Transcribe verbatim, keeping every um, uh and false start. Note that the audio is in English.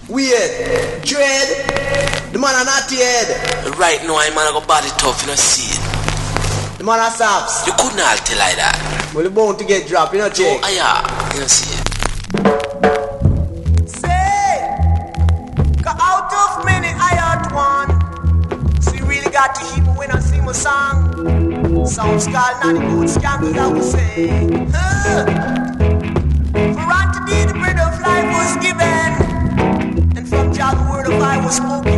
Weird. Dread. The man are not dead. Right now, I'm gonna go body tough, you know, see it. The man are soft. You couldn't all tell like that. Well, the bone to get dropped, you know, check. Oh, yeah, you know, see it. Say, got out of many, I out one. So you really got to hear me when I sing my song. Sounds called not the good scandals, I would say. Huh. For unto thee the bread of life was given, and from Jah the word of I was spoken.